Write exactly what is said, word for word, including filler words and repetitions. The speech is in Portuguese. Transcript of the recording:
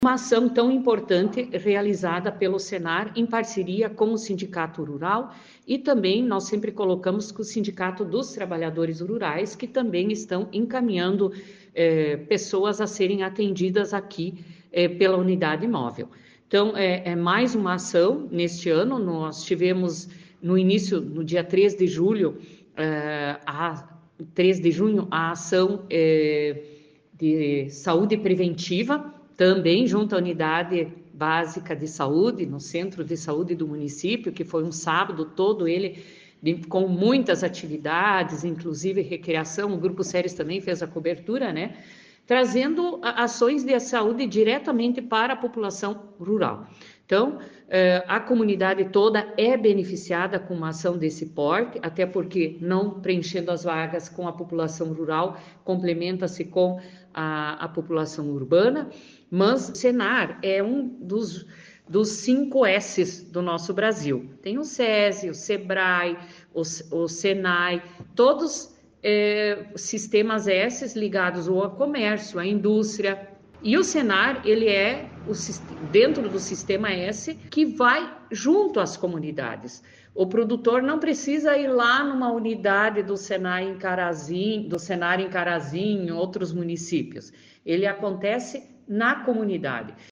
Uma ação tão importante realizada pelo Senar em parceria com o Sindicato Rural e também nós sempre colocamos com o Sindicato dos Trabalhadores Rurais, que também estão encaminhando eh, pessoas a serem atendidas aqui eh, pela unidade móvel. Então, é, é mais uma ação neste ano. Nós tivemos no início, no dia três de julho, eh, a, três de junho, a ação eh, de saúde preventiva, também junto à unidade básica de saúde, no centro de saúde do município, que foi um sábado todo ele de, com muitas atividades, inclusive recreação. O Grupo Séries também fez a cobertura, né? Trazendo ações de saúde diretamente para a população rural. Então, a comunidade toda é beneficiada com uma ação desse porte, até porque não preenchendo as vagas com a população rural, complementa-se com a, a população urbana, mas o Senar é um dos, dos cinco S's do nosso Brasil. Tem o SESI, o SEBRAE, o, o SENAI, todos é, sistemas S ligados ao comércio, à indústria. E o Senar, ele é o, dentro do sistema S que vai junto às comunidades. O produtor não precisa ir lá numa unidade do Senar em Carazinho, do Senar em Carazinho, em outros municípios. Ele acontece na comunidade.